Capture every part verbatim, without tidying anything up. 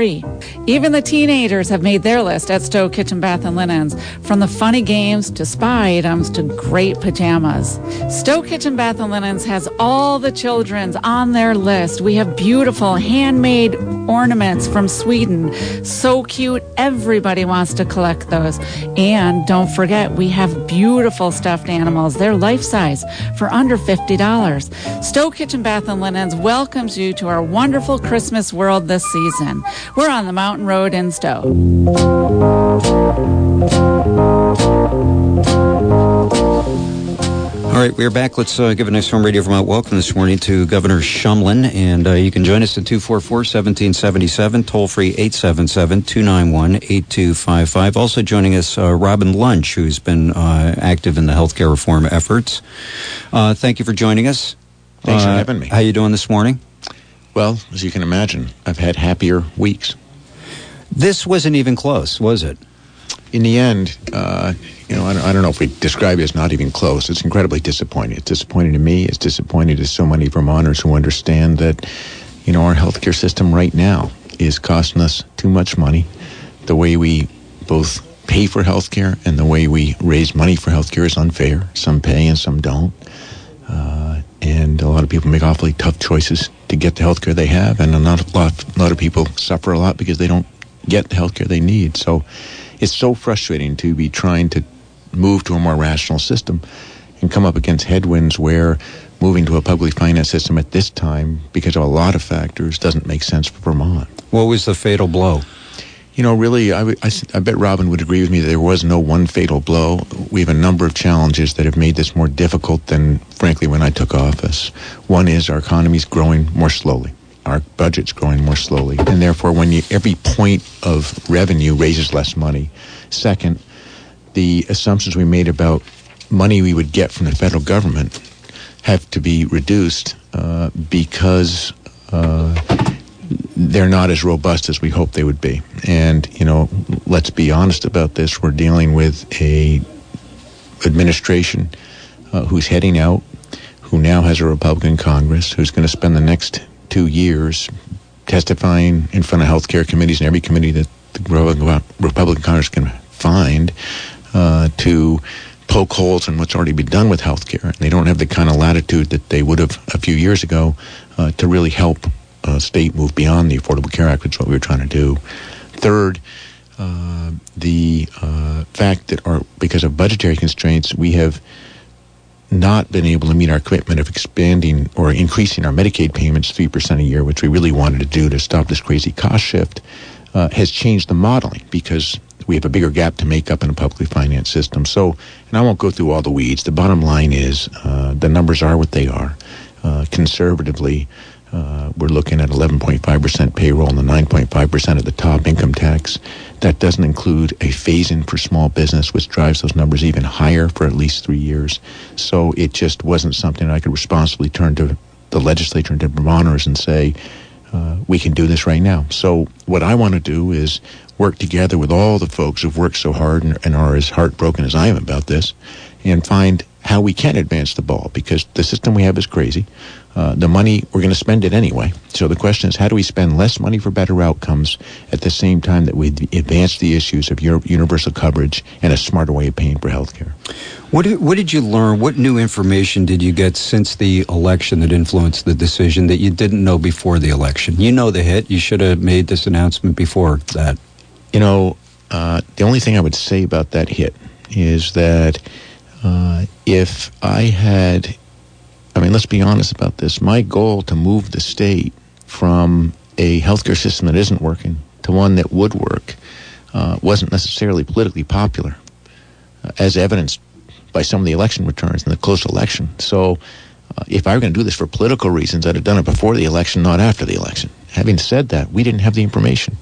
free. Even the teenagers have made their list at Stowe Kitchen Bath and Linens, from the funny games to spa items to great pajamas. Stowe Kitchen Bath and Linens has all the children's on their list. We have beautiful handmade ornaments from Sweden. So cute. Everybody wants to collect those. And don't forget, we have beautiful stuffed animals. They're life-size for under fifty dollars. Stowe Kitchen Bath and Linens welcomes you to our wonderful Christmas world this season. We're on the Mountain Road in Stowe. All right, we're back. Let's uh, give a nice home radio Vermont welcome this morning to Governor Shumlin. And uh, you can join us at two four four, one seven seven seven, toll-free eight seven seven, two nine one, eight two five five. Also joining us, uh, Robin Lunch, who's been uh, active in the healthcare reform efforts. Uh, thank you for joining us. Thanks uh, for having me. How you doing this morning? Well, as you can imagine, I've had happier weeks. This wasn't even close, was it? In the end, uh, you know, I don't, I don't know if we describe it as not even close. It's incredibly disappointing. It's disappointing to me. It's disappointing to so many Vermonters who understand that, you know, our healthcare system right now is costing us too much money. The way we both pay for healthcare and the way we raise money for healthcare is unfair. Some pay and some don't. Uh, and a lot of people make awfully tough choices to get the healthcare they have, and a lot, a lot, a lot of people suffer a lot because they don't get the healthcare they need. So it's so frustrating to be trying to move to a more rational system and come up against headwinds where moving to a publicly financed system at this time, because of a lot of factors, doesn't make sense for Vermont. What was the fatal blow? You know, really, I, I, I bet Robin would agree with me that there was no one fatal blow. We have a number of challenges that have made this more difficult than, frankly, when I took office. One is our economy's growing more slowly. Our budget's growing more slowly. And therefore, when you, every point of revenue raises less money. Second, the assumptions we made about money we would get from the federal government have to be reduced uh, because uh, they're not as robust as we hoped they would be. And, you know, let's be honest about this. We're dealing with a administration uh, who's heading out, who now has a Republican Congress, who's going to spend the next two years testifying in front of healthcare committees and every committee that the Republican Congress can find uh, to poke holes in what's already been done with healthcare. And they don't have the kind of latitude that they would have a few years ago uh, to really help uh, state move beyond the Affordable Care Act, which is what we were trying to do. Third, uh, the uh, fact that our, because of budgetary constraints, we have not been able to meet our commitment of expanding or increasing our Medicaid payments three percent a year, which we really wanted to do to stop this crazy cost shift, uh, has changed the modeling because we have a bigger gap to make up in a publicly financed system. So, and I won't go through all the weeds. The bottom line is uh, the numbers are what they are. Uh, conservatively, uh, we're looking at eleven point five percent payroll and the nine point five percent at the top income tax. That doesn't include a phase-in for small business, which drives those numbers even higher for at least three years. So it just wasn't something I could responsibly turn to the legislature and to Vermonters and say, uh, we can do this right now. So what I want to do is work together with all the folks who've worked so hard and, and are as heartbroken as I am about this and find how we can advance the ball, because the system we have is crazy. Uh, the money, we're going to spend it anyway. So the question is, how do we spend less money for better outcomes at the same time that we advance the issues of universal coverage and a smarter way of paying for health care? What did, what did you learn? What new information did you get since the election that influenced the decision that you didn't know before the election? You know the hit. You should have made this announcement before that. You know, uh, the only thing I would say about that hit is that uh, if I had... I mean, let's be honest about this. My goal to move the state from a healthcare system that isn't working to one that would work uh, wasn't necessarily politically popular, uh, as evidenced by some of the election returns in the close election. So uh, if I were going to do this for political reasons, I'd have done it before the election, not after the election. Having said that, we didn't have the information.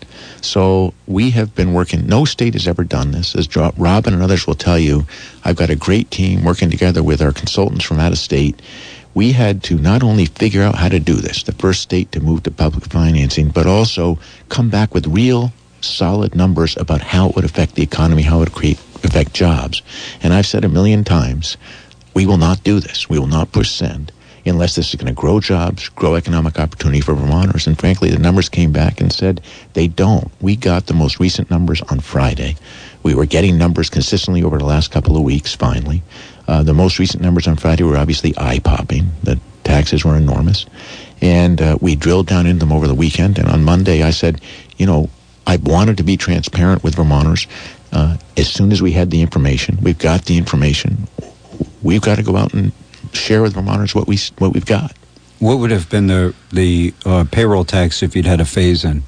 So we have been working. No state has ever done this. As Robin and others will tell you, I've got a great team working together with our consultants from out of state. We had to not only figure out how to do this, the first state to move to public financing, but also come back with real solid numbers about how it would affect the economy, how it would create, affect jobs. And I've said a million times, we will not do this. We will not push send unless this is going to grow jobs, grow economic opportunity for Vermonters. And frankly, the numbers came back and said they don't. We got the most recent numbers on Friday. We were getting numbers consistently over the last couple of weeks, finally. Uh, the most recent numbers on Friday were obviously eye-popping. The taxes were enormous. And uh, we drilled down into them over the weekend. And on Monday, I said, you know, I wanted to be transparent with Vermonters. Uh, as soon as we had the information, we've got the information, we've got to go out and share with Vermonters what, we, what we've got. What would have been the, the uh, payroll tax if you'd had a phase-in?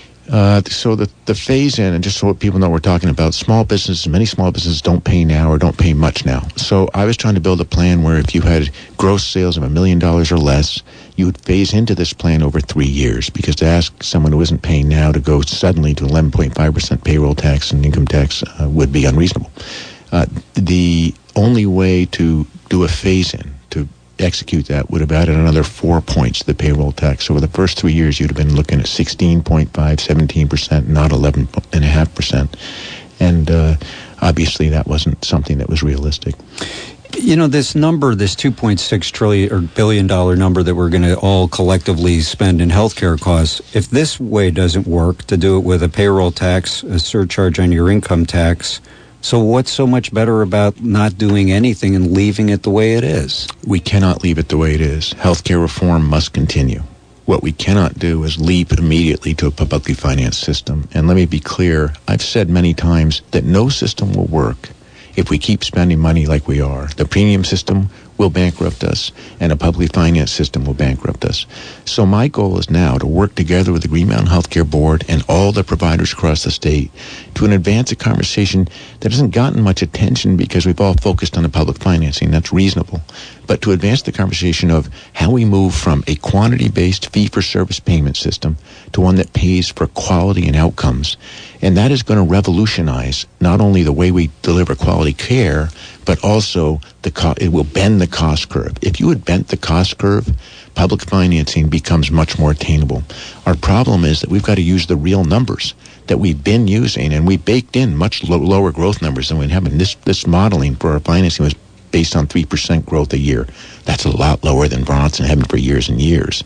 Uh, so the, the phase-in, and just so people know what we're talking about, small businesses, many small businesses don't pay now or don't pay much now. So I was trying to build a plan where if you had gross sales of a million dollars or less, you would phase into this plan over three years, because to ask someone who isn't paying now to go suddenly to eleven point five percent payroll tax and income tax uh, would be unreasonable. Uh, the only way to do a phase-in, to execute that, would have added another four points to the payroll tax. So over the first three years, you'd have been looking at sixteen point five, seventeen percent, not eleven point five percent. And uh, obviously that wasn't something that was realistic. You know, this number, this two point six trillion or billion dollar number that we're going to all collectively spend in healthcare costs, if this way doesn't work, to do it with a payroll tax, a surcharge on your income tax, so what's so much better about not doing anything and leaving it the way it is? We cannot leave it the way it is. Healthcare reform must continue. What we cannot do is leap immediately to a publicly financed system. And let me be clear, I've said many times that no system will work if we keep spending money like we are. The premium system will bankrupt us, and a publicly financed system will bankrupt us. So my goal is now to work together with the Green Mountain Healthcare Board and all the providers across the state to advance a conversation that hasn't gotten much attention because we've all focused on the public financing. That's reasonable. But to advance the conversation of how we move from a quantity-based fee-for-service payment system to one that pays for quality and outcomes. And that is going to revolutionize not only the way we deliver quality care, but also the co- it will bend the cost curve. If you had bent the cost curve, public financing becomes much more attainable. Our problem is that we've got to use the real numbers that we've been using, and we baked in much lo- lower growth numbers than we have. And this, this modeling for our financing was based on three percent growth a year. That's a lot lower than Vermont's and having for years and years.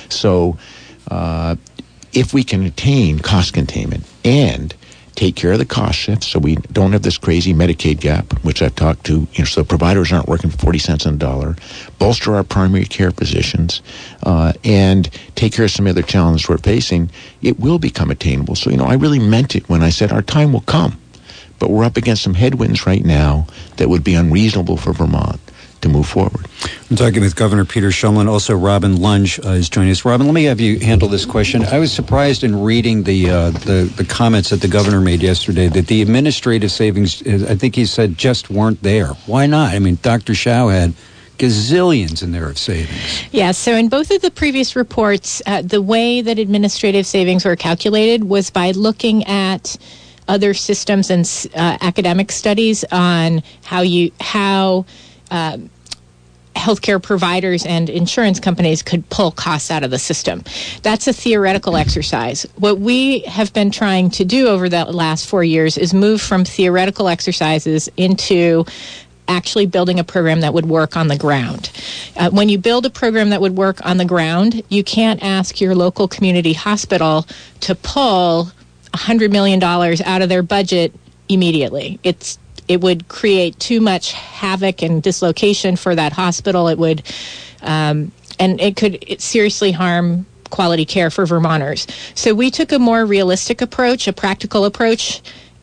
So uh, if we can attain cost containment and take care of the cost shifts so we don't have this crazy Medicaid gap, which I've talked to, you know, so providers aren't working for forty cents on the dollar, bolster our primary care physicians, uh, and take care of some other challenges we're facing, it will become attainable. So, you know, I really meant it when I said our time will come. But we're up against some headwinds right now that would be unreasonable for Vermont to move forward. I'm talking with Governor Peter Shumlin. Also, Robin Lunge uh, is joining us. Robin, let me have you handle this question. I was surprised in reading the, uh, the the comments that the governor made yesterday that the administrative savings, I think he said, just weren't there. Why not? I mean, Doctor Shao had gazillions in there of savings. Yeah, so in both of the previous reports, uh, the way that administrative savings were calculated was by looking at other systems and uh, academic studies on how you how uh, healthcare providers and insurance companies could pull costs out of the system. That's a theoretical exercise. What we have been trying to do over the last four years is move from theoretical exercises into actually building a program that would work on the ground. Uh, when you build a program that would work on the ground, you can't ask your local community hospital to pull one hundred million dollars out of their budget immediately. It's it would create too much havoc and dislocation for that hospital. It would, um, and it could it seriously harm quality care for Vermonters. So we took a more realistic approach, a practical approach,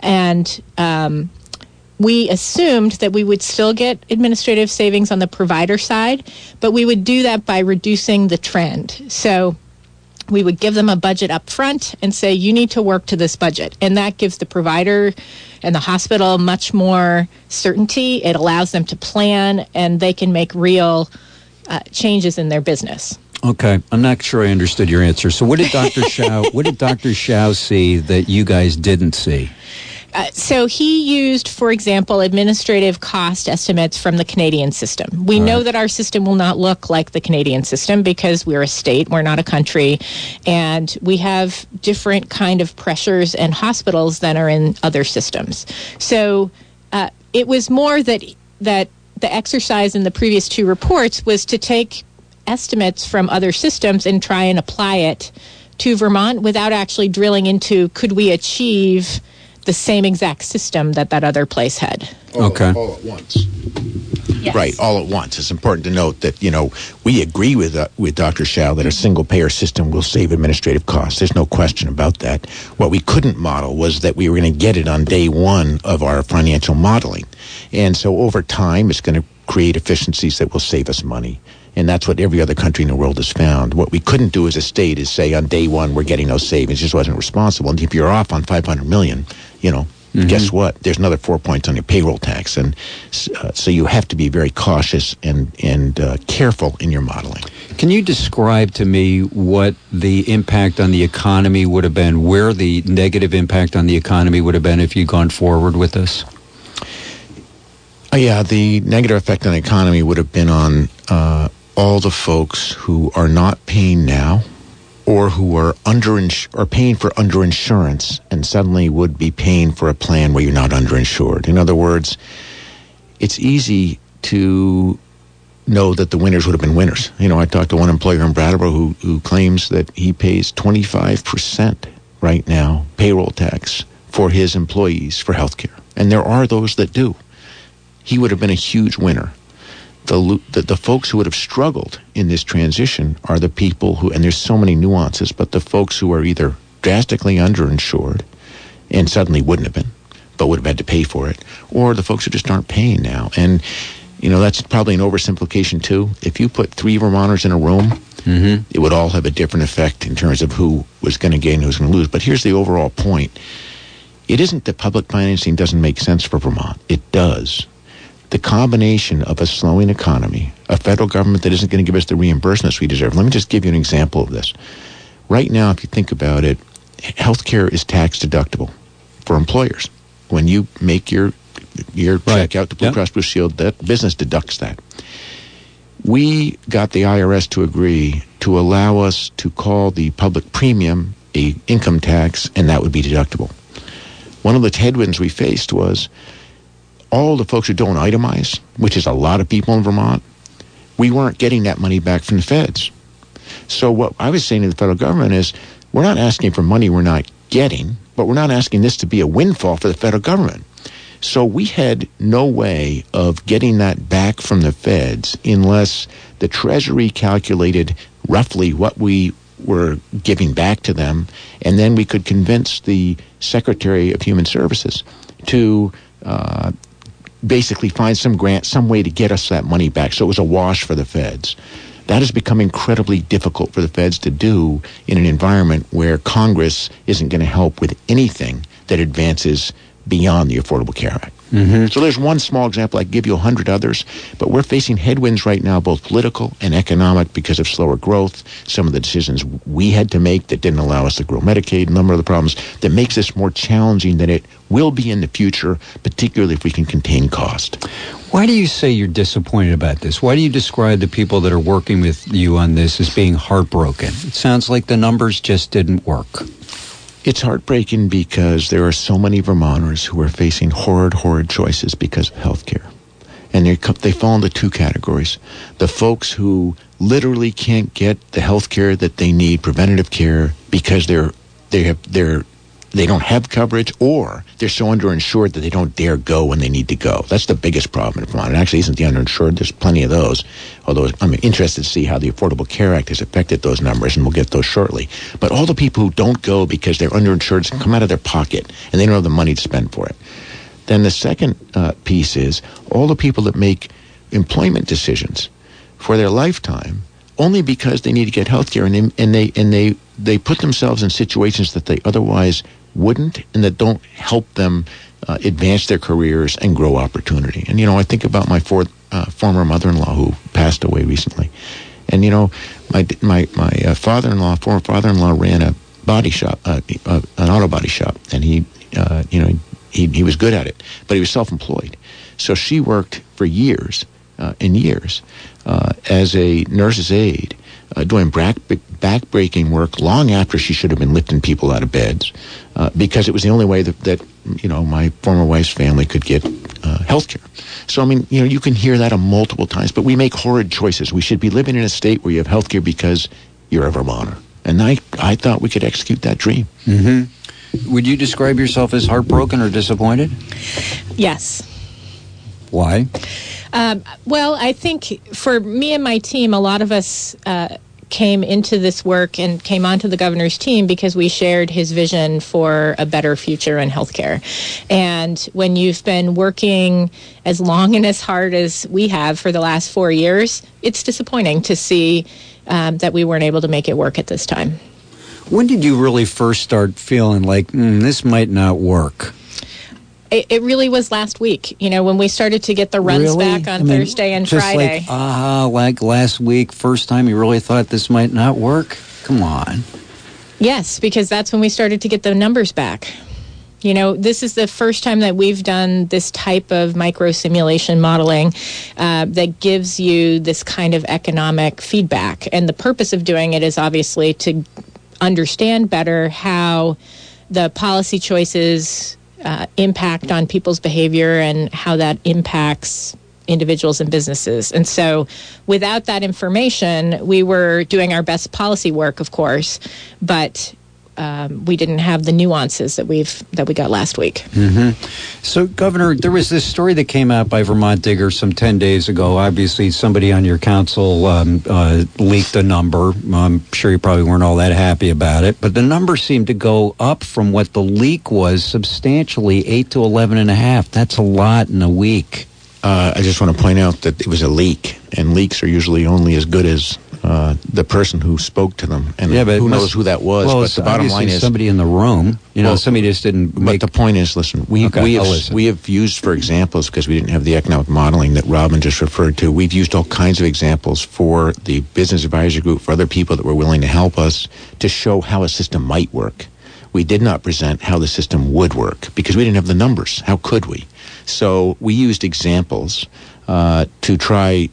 and um, we assumed that we would still get administrative savings on the provider side, but we would do that by reducing the trend. So we would give them a budget up front and say, you need to work to this budget. And that gives the provider and the hospital much more certainty. It allows them to plan, and they can make real uh, changes in their business. Okay, I'm not sure I understood your answer. So what did Doctor Shao, what did Doctor Shao see that you guys didn't see? Uh, so he used, for example, administrative cost estimates from the Canadian system. We All know right. that our system will not look like the Canadian system because we're a state, we're not a country, and we have different kind of pressures and hospitals than are in other systems. So uh, it was more that that the exercise in the previous two reports was to take estimates from other systems and try and apply it to Vermont without actually drilling into, could we achieve the same exact system that that other place had? All, okay. All at once. Yes. Right, all at once. It's important to note that, you know, we agree with uh, with Doctor Schall that a single-payer system will save administrative costs. There's no question about that. What we couldn't model was that we were going to get it on day one of our financial modeling. And so over time, it's going to create efficiencies that will save us money. And that's what every other country in the world has found. What we couldn't do as a state is say on day one we're getting those savings. It just wasn't responsible. And if you're off on five hundred million dollars, you know, mm-hmm. guess what? There's another four points on your payroll tax. And uh, so you have to be very cautious and, and uh, careful in your modeling. Can you describe to me what the impact on the economy would have been, where the negative impact on the economy would have been if you'd gone forward with this? Uh, yeah, the negative effect on the economy would have been on uh, all the folks who are not paying now, or who are under or paying for underinsurance and suddenly would be paying for a plan where you're not underinsured. In other words, it's easy to know that the winners would have been winners. You know, I talked to one employer in Brattleboro who, who claims that he pays twenty-five percent right now payroll tax for his employees for health care. And there are those that do. He would have been a huge winner. The, the the folks who would have struggled in this transition are the people who, and there's so many nuances, but the folks who are either drastically underinsured and suddenly wouldn't have been, but would have had to pay for it, or the folks who just aren't paying now. And, you know, that's probably an oversimplification too. If you put three Vermonters in a room, mm-hmm. it would all have a different effect in terms of who was going to gain and who was going to lose. But here's the overall point. It isn't that public financing doesn't make sense for Vermont. It does. The combination of a slowing economy, a federal government that isn't going to give us the reimbursements we deserve. Let me just give you an example of this. Right now, if you think about it, healthcare is tax deductible for employers. When you make your your right. check out to Blue yep. Cross Blue Shield, that business deducts that. We got the I R S to agree to allow us to call the public premium a income tax, and that would be deductible. One of the headwinds we faced was all the folks who don't itemize, which is a lot of people in Vermont, we weren't getting that money back from the feds. So what I was saying to the federal government is, we're not asking for money we're not getting, but we're not asking this to be a windfall for the federal government. So we had no way of getting that back from the feds unless the Treasury calculated roughly what we were giving back to them, and then we could convince the Secretary of Human Services to uh, basically find some grant, some way to get us that money back. So it was a wash for the feds. That has become incredibly difficult for the feds to do in an environment where Congress isn't going to help with anything that advances beyond the Affordable Care Act. Mm-hmm. So there's one small example. I can give you a hundred others, but we're facing headwinds right now, both political and economic, because of slower growth, some of the decisions we had to make that didn't allow us to grow Medicaid, a number of the problems that makes this more challenging than it will be in the future, particularly if we can contain cost. Why do you say you're disappointed about this? Why do you describe the people that are working with you on this as being heartbroken? It sounds like the numbers just didn't work. It's heartbreaking because there are so many Vermonters who are facing horrid, horrid choices because of health care. And they they fall into two categories. The folks who literally can't get the health care that they need, preventative care, because they're they have they're they don't have coverage, or they're so underinsured that they don't dare go when they need to go. That's the biggest problem in Vermont. It actually isn't the underinsured. There's plenty of those, although I'm interested to see how the Affordable Care Act has affected those numbers, and we'll get those shortly. But all the people who don't go because they're underinsured come out of their pocket, and they don't have the money to spend for it. Then the second uh, piece is all the people that make employment decisions for their lifetime only because they need to get health care, and they, and they, and they, they put themselves in situations that they otherwise wouldn't, and that don't help them uh, advance their careers and grow opportunity. And, you know, I think about my for, uh, former mother-in-law who passed away recently. And, you know, my my, my uh, father-in-law, former father-in-law ran a body shop, uh, uh, an auto body shop, and he, uh, you know, he, he was good at it, but he was self-employed. So she worked for years uh, and years uh, as a nurse's aide uh, doing back, back-breaking work long after she should have been lifting people out of beds, uh, because it was the only way that, that, you know, my former wife's family could get uh, health care. So, I mean, you know, you can hear that a multiple times, but we make horrid choices. We should be living in a state where you have health care because you're a Vermonter. And I, I thought we could execute that dream. Mm-hmm. Would you describe yourself as heartbroken or disappointed? Yes. Why? Um, well, I think for me and my team, a lot of us uh, came into this work and came onto the governor's team because we shared his vision for a better future in healthcare. And when you've been working as long and as hard as we have for the last four years, it's disappointing to see um, that we weren't able to make it work at this time. When did you really first start feeling like, mm, this might not work? It, it really was last week, you know, when we started to get the runs really? back on I mean, Thursday and just Friday. Like, ah, uh, like last week, first time you really thought this might not work? Come on. Yes, because that's when we started to get the numbers back. You know, this is the first time that we've done this type of micro-simulation modeling uh, that gives you this kind of economic feedback. And the purpose of doing it is obviously to understand better how the policy choices uh, impact on people's behavior and how that impacts individuals and businesses. And so without that information, we were doing our best policy work, of course, but Um, we didn't have the nuances that we've that we got last week. Mm-hmm. So, Governor, there was this story that came out by Vermont Digger some ten days ago. Obviously, somebody on your council um, uh, leaked a number. I'm sure you probably weren't all that happy about it, but the number seemed to go up from what the leak was substantially, eight to eleven and a half. That's a lot in a week. Uh, I just want to point out that it was a leak, and leaks are usually only as good as uh, the person who spoke to them, and yeah, but who must, knows who that was. Well, but the bottom line is somebody in the room. You know, well, somebody just didn't. But make... the point is, listen, we okay, we I'll have listen. we have used for examples because we didn't have the economic modeling that Robin just referred to. We've used all kinds of examples for the Business Advisory Group, for other people that were willing to help us to show how a system might work. We did not present how the system would work because we didn't have the numbers. How could we? So we used examples uh, to try,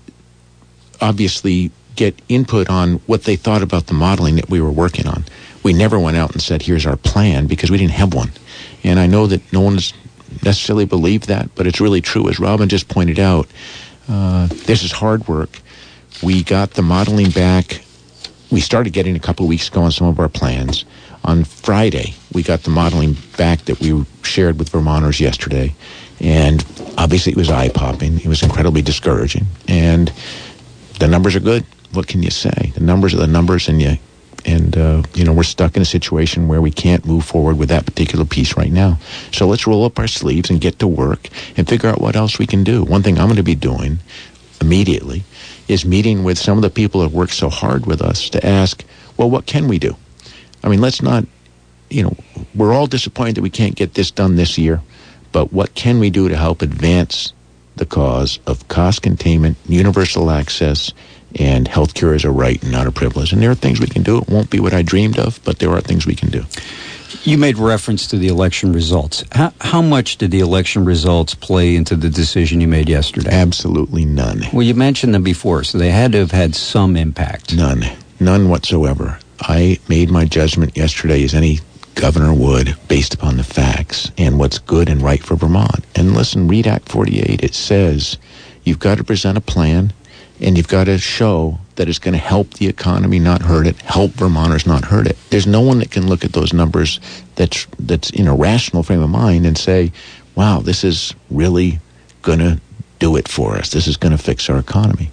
obviously, get input on what they thought about the modeling that we were working on. We never went out and said, here's our plan, because we didn't have one. And I know that no one has necessarily believed that, but it's really true. As Robin just pointed out, uh, this is hard work. We got the modeling back. We started getting a couple of weeks ago on some of our plans. On Friday, we got the modeling back that we shared with Vermonters yesterday. And obviously it was eye-popping. It was incredibly discouraging. And the numbers are good. What can you say? The numbers are the numbers, and you, and uh, you know, we're stuck in a situation where we can't move forward with that particular piece right now. So let's roll up our sleeves and get to work and figure out what else we can do. One thing I'm going to be doing immediately is meeting with some of the people that work so hard with us to ask, well, what can we do? I mean, let's not, you know, we're all disappointed that we can't get this done this year, but what can we do to help advance the cause of cost containment, universal access, and healthcare is a right and not a privilege? And there are things we can do. It won't be what I dreamed of, but there are things we can do. You made reference to the election results. How, how much did the election results play into the decision you made yesterday? Absolutely none. Well, you mentioned them before, so they had to have had some impact. None. None whatsoever. I made my judgment yesterday, as any governor would, based upon the facts and what's good and right for Vermont. And listen, read Act forty-eight. It says you've got to present a plan, and you've got to show that it's going to help the economy, not hurt it, help Vermonters, not hurt it. There's no one that can look at those numbers that's that's in a rational frame of mind and say, wow, this is really going to do it for us. This is going to fix our economy.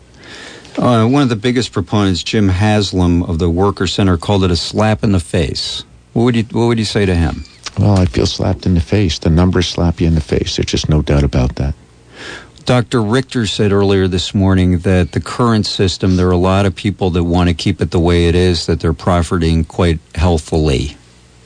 Uh, one of the biggest proponents, Jim Haslam of the Worker Center, called it a slap in the face. What would you What would you say to him? Well, I feel slapped in the face. The numbers slap you in the face. There's just no doubt about that. Doctor Richter said earlier this morning that the current system, there are a lot of people that want to keep it the way it is, that they're profiting quite healthfully.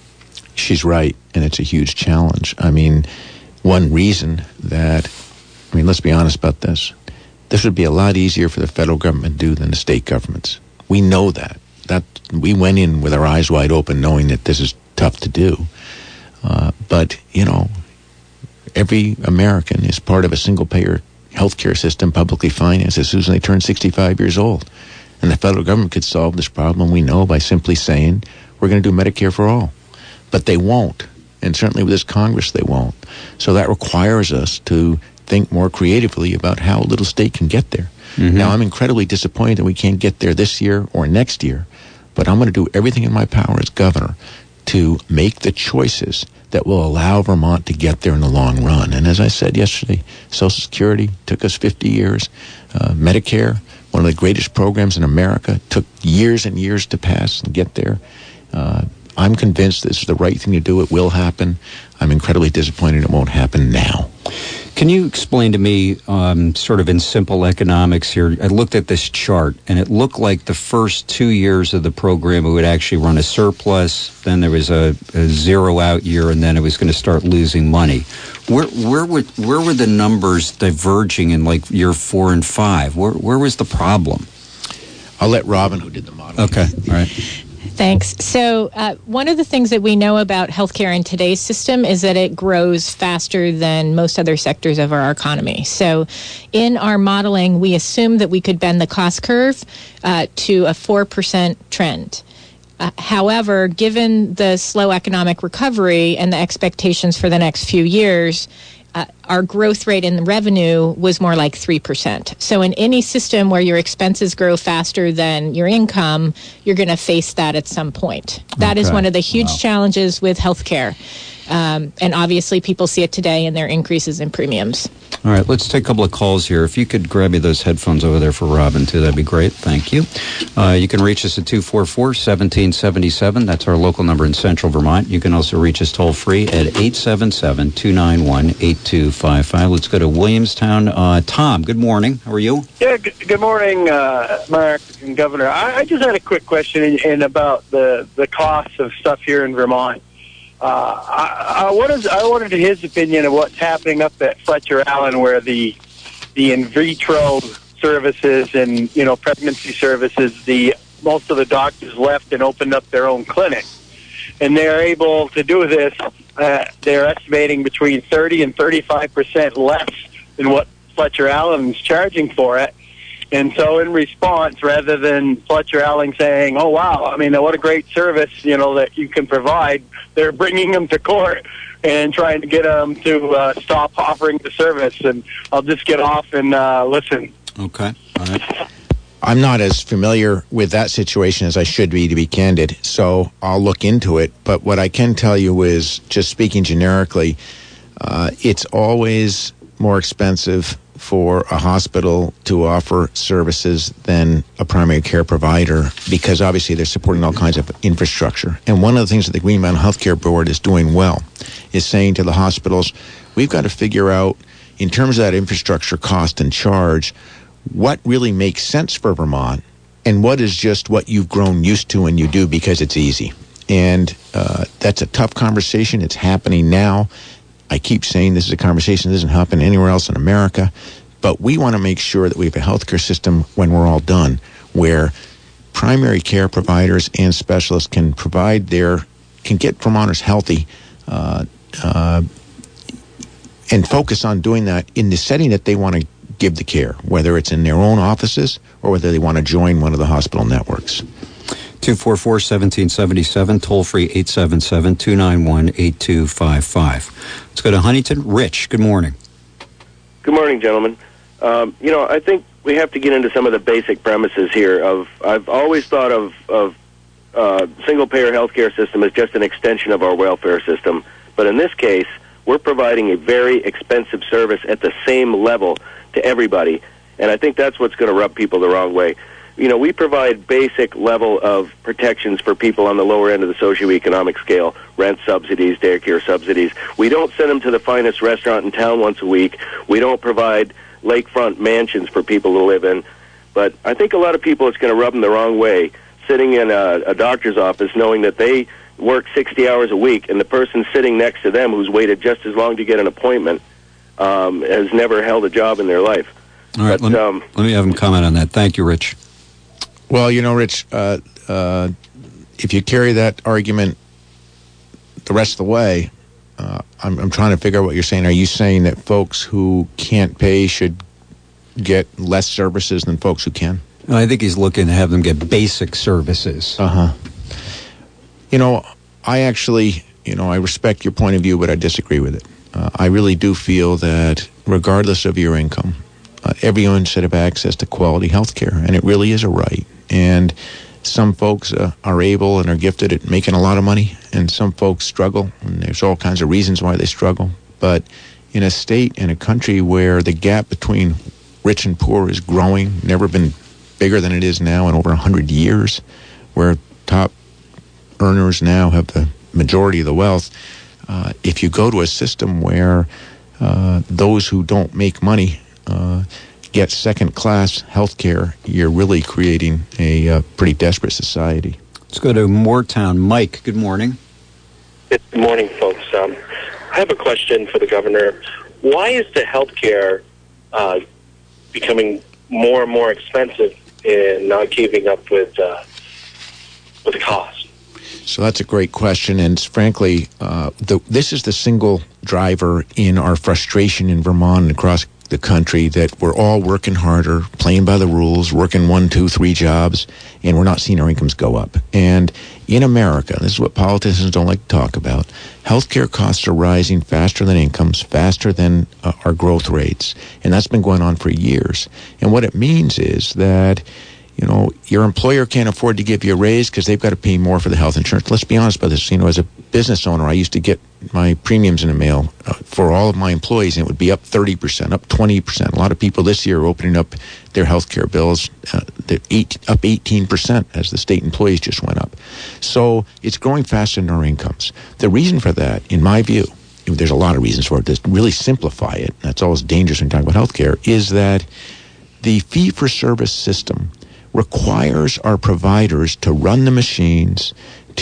She's right, and it's a huge challenge. I mean, one reason that, I mean, let's be honest about this. This would be a lot easier for the federal government to do than the state governments. We know that. That we went in with our eyes wide open knowing that this is tough to do. Uh, but, you know, every American is part of a single-payer healthcare system, publicly financed, as soon as they turn sixty-five years old. And the federal government could solve this problem, we know, by simply saying, we're going to do Medicare for all. But they won't. And certainly with this Congress, they won't. So that requires us to think more creatively about how a little state can get there. Mm-hmm. Now, I'm incredibly disappointed that we can't get there this year or next year, but I'm going to do everything in my power as governor to make the choices that will allow Vermont to get there in the long run. And as I said yesterday, Social Security took us fifty years. Uh, Medicare, one of the greatest programs in America, took years and years to pass and get there. Uh, I'm convinced this is the right thing to do. It will happen. I'm incredibly disappointed it won't happen now. Can you explain to me, um, sort of in simple economics here, I looked at this chart, and it looked like the first two years of the program it would actually run a surplus, then there was a, a zero-out year, and then it was going to start losing money. Where where were, where were the numbers diverging in, like, year four and five? Where, where was the problem? I'll let Robin, who did the modeling. Okay, all right. Thanks. So uh, one of the things that we know about healthcare in today's system is that it grows faster than most other sectors of our economy. So in our modeling, we assumed that we could bend the cost curve uh, to a four percent trend. Uh, however, given the slow economic recovery and the expectations for the next few years, Uh, our growth rate in the revenue was more like three percent. So in any system where your expenses grow faster than your income, you're going to face that at some point. That okay. is one of the huge wow. challenges with healthcare. Um, and obviously people see it today in their increases in premiums. All right, let's take a couple of calls here. If you could grab me those headphones over there for Robin, too, that'd be great. Thank you. Uh, you can reach us at two four four, one seven seven seven. That's our local number in Central Vermont. You can also reach us toll-free at eight seven seven, two nine one, eight two five five. Let's go to Williamstown. Uh, Tom, good morning. How are you? Yeah, g- good morning, uh, Mark and Governor. I, I just had a quick question in, in about the, the costs of stuff here in Vermont. Uh, I, I, what is, I wanted his opinion of what's happening up at Fletcher Allen, where the the in vitro services and you know pregnancy services, the most of the doctors left and opened up their own clinic, and they're able to do this. Uh, they're estimating between thirty and thirty-five percent less than what Fletcher Allen is charging for it. And so in response, rather than Fletcher Allen saying, oh, wow, I mean, what a great service, you know, that you can provide, they're bringing them to court and trying to get them to uh, stop offering the service. And I'll just get off and uh, listen. Okay. All right. I'm not as familiar with that situation as I should be, to be candid, so I'll look into it. But what I can tell you is, just speaking generically, uh, it's always more expensive for a hospital to offer services than a primary care provider, because obviously they're supporting all kinds of infrastructure. And one of the things that the Green Mountain Healthcare Board is doing well is saying to the hospitals, we've got to figure out, in terms of that infrastructure cost and charge, what really makes sense for Vermont and what is just what you've grown used to and you do because it's easy. And uh, that's a tough conversation. It's happening now. I keep saying this is a conversation that doesn't happen anywhere else in America, but we want to make sure that we have a healthcare system when we're all done where primary care providers and specialists can provide their, can get Vermonters healthy uh, uh, and focus on doing that in the setting that they want to give the care, whether it's in their own offices or whether they want to join one of the hospital networks. two four four, one seven seven seven, toll-free eight seven seven, two nine one, eight two five five. Let's go to Huntington. Rich, good morning. Good morning, gentlemen. Um, you know, I think we have to get into some of the basic premises here. Of I've always thought of, of uh, single-payer healthcare system as just an extension of our welfare system. But in this case, we're providing a very expensive service at the same level to everybody. And I think that's what's going to rub people the wrong way. You know, we provide basic level of protections for people on the lower end of the socioeconomic scale, rent subsidies, daycare subsidies. We don't send them to the finest restaurant in town once a week. We don't provide lakefront mansions for people to live in. But I think a lot of people, it's going to rub them the wrong way, sitting in a, a doctor's office knowing that they work sixty hours a week and the person sitting next to them who's waited just as long to get an appointment um, has never held a job in their life. All right, but, let, me, um, let me have him comment on that. Thank you, Rich. Well, you know, Rich, uh, uh, if you carry that argument the rest of the way, uh, I'm, I'm trying to figure out what you're saying. Are you saying that folks who can't pay should get less services than folks who can? I think he's looking to have them get basic services. Uh-huh. You know, I actually, you know, I respect your point of view, but I disagree with it. Uh, I really do feel that regardless of your income, uh, everyone should have access to quality health care, and it really is a right. And some folks uh, are able and are gifted at making a lot of money, and some folks struggle, and there's all kinds of reasons why they struggle. But in a state and a country where the gap between rich and poor is growing, never been bigger than it is now in over one hundred years, where top earners now have the majority of the wealth, uh, if you go to a system where uh, those who don't make money uh, get second-class health care, you're really creating a uh, pretty desperate society. Let's go to Moortown. Mike, good morning. Good morning, folks. Um, I have a question for the governor. Why is the health care uh, becoming more and more expensive and not keeping up with uh, with the cost? So that's a great question, and frankly, uh, the, this is the single driver in our frustration in Vermont and across the country, that we're all working harder, playing by the rules, working one, two, three jobs, and we're not seeing our incomes go up. And in America, this is what politicians don't like to talk about, healthcare costs are rising faster than incomes, faster than uh, our growth rates, and that's been going on for years. And what it means is that, you know, your employer can't afford to give you a raise because they've got to pay more for the health insurance. Let's be honest about this. You know, as a business owner, I used to get my premiums in the mail uh, for all of my employees, and it would be up thirty percent, up twenty percent. A lot of people this year are opening up their health care bills. Uh, they're eight, up eighteen percent as the state employees just went up. So it's growing faster than our incomes. The reason for that, in my view, there's a lot of reasons for it. To really simplify it, that's always dangerous when you talk about health care, is that the fee-for-service system requires our providers to run the machines,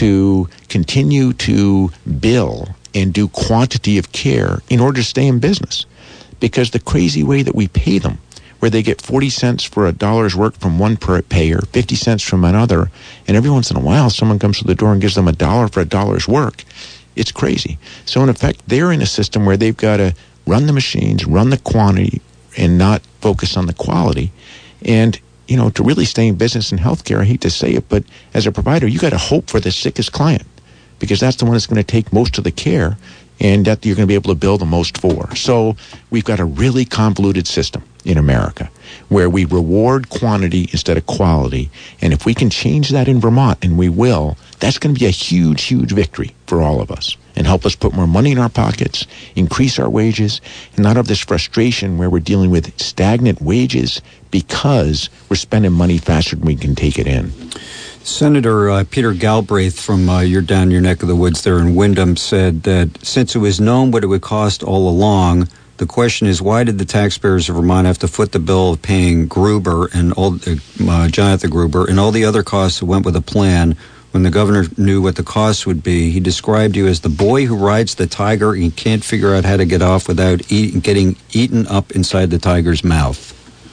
to continue to bill and do quantity of care in order to stay in business. Because the crazy way that we pay them, where they get forty cents for a dollar's work from one payer, fifty cents from another, and every once in a while someone comes to the door and gives them a dollar for a dollar's work, it's crazy. So in effect, they're in a system where they've got to run the machines, run the quantity, and not focus on the quality. And you know, to really stay in business in healthcare, I hate to say it, but as a provider, you got to hope for the sickest client, because that's the one that's going to take most of the care and that you're going to be able to bill the most for. So we've got a really convoluted system in America where we reward quantity instead of quality. And if we can change that in Vermont, and we will, that's going to be a huge, huge victory for all of us and help us put more money in our pockets, increase our wages, and not have this frustration where we're dealing with stagnant wages because we're spending money faster than we can take it in. Senator uh, Peter Galbraith from uh, you're down your neck of the woods there in Wyndham said that since it was known what it would cost all along, the question is, why did the taxpayers of Vermont have to foot the bill of paying Gruber and all, uh, Jonathan Gruber and all the other costs that went with the plan when the governor knew what the cost would be? He described you as the boy who rides the tiger and can't figure out how to get off without eat, getting eaten up inside the tiger's mouth.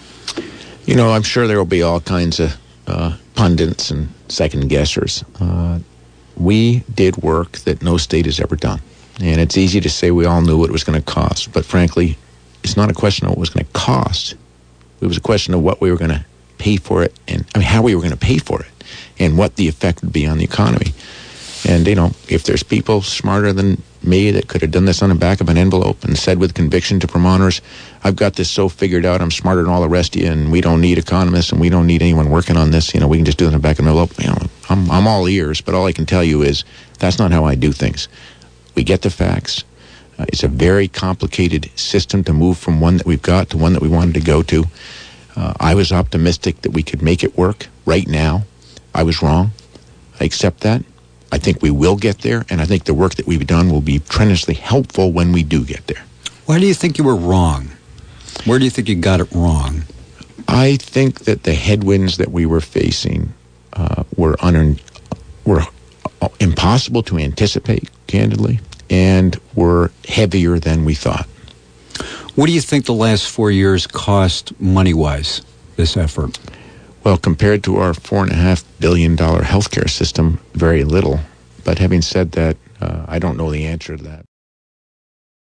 You know, I'm sure there will be all kinds of uh, pundits and second guessers. Uh, we did work that no state has ever done. And it's easy to say we all knew what it was going to cost. But frankly, it's not a question of what it was going to cost. It was a question of what we were going to pay for it, and I mean, how we were going to pay for it, and what the effect would be on the economy. And, you know, if there's people smarter than me that could have done this on the back of an envelope and said with conviction to Vermonters, I've got this so figured out, I'm smarter than all the rest of you, and we don't need economists, and we don't need anyone working on this, you know, we can just do it on the back of an envelope. You know, I'm, I'm all ears, but all I can tell you is that's not how I do things. We get the facts. Uh, it's a very complicated system to move from one that we've got to one that we wanted to go to. Uh, I was optimistic that we could make it work right now. I was wrong. I accept that. I think we will get there, and I think the work that we've done will be tremendously helpful when we do get there. Why do you think you were wrong? Where do you think you got it wrong? I think that the headwinds that we were facing uh, were un- were impossible to anticipate, candidly, and were heavier than we thought. What do you think the last four years cost money-wise, this effort? Well, compared to our four point five billion dollars healthcare system, very little. But having said that, uh, I don't know the answer to that.